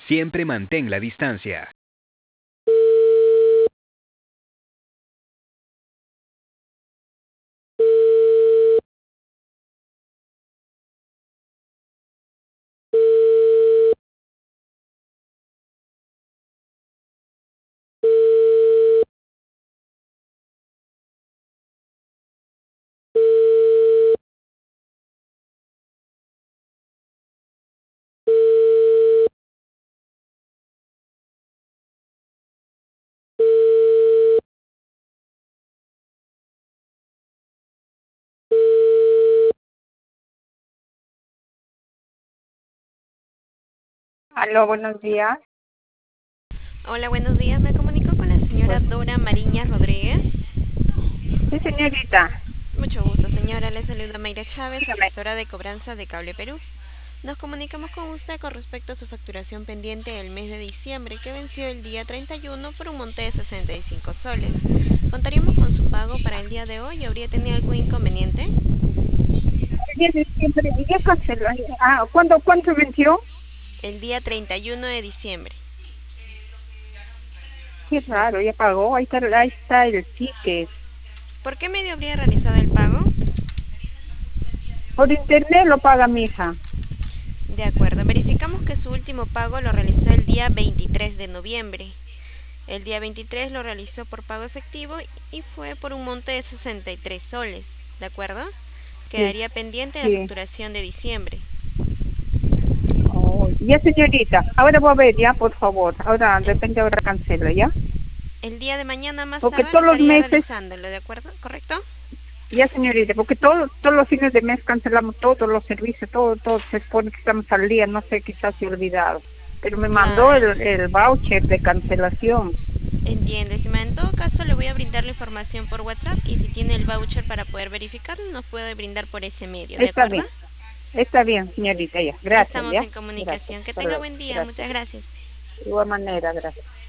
Siempre mantén la distancia. Aló, buenos días. Hola, buenos días. Me comunico con la señora Pues, Dora Mariñas Rodríguez. sí, señorita. Mucho gusto, señora. Le saluda Mayra Chávez, Dígame. gestora de cobranza de Cable Perú. Nos comunicamos con usted con respecto a su facturación pendiente del mes de diciembre, que venció el día 31 por un monte de 65 soles. ¿Contaríamos con su pago para el día de hoy? ¿Habría tenido algún inconveniente? El día de diciembre, ¿y ya canceló? ¿Cuánto venció? El día 31 de diciembre. Qué raro, ya pagó. Ahí está el ticket. ¿Por qué medio habría realizado el pago? Por internet lo paga mi hija. De acuerdo. Verificamos que su último pago lo realizó el día 23 de noviembre. El día 23 lo realizó por pago efectivo y fue por un monte de 63 soles, ¿de acuerdo? Sí, Quedaría pendiente la sí. facturación de diciembre. Oh, ya, señorita. Ahora voy a ver, ya, por favor. Ahora, de repente ahora cancelo, ¿ya? El día de mañana más Porque tardar todos los estaría meses, realizándolo, ¿de acuerdo? ¿Correcto? ya, señorita, porque todos los fines de mes cancelamos todos los servicios, todo. Se supone que estamos al día, no sé, quizás se ha olvidado. Pero me mandó Claro, el voucher de cancelación. entiendo. Estimada, en todo caso le voy a brindar la información por WhatsApp y si tiene el voucher para poder verificarlo, nos puede brindar por ese medio, ¿de Está acuerdo? bien. Está bien, señorita, ya. Gracias, Estamos ya. en Gracias. comunicación. Que Hasta tenga luego. buen día. Gracias. Muchas gracias. De igual manera, gracias.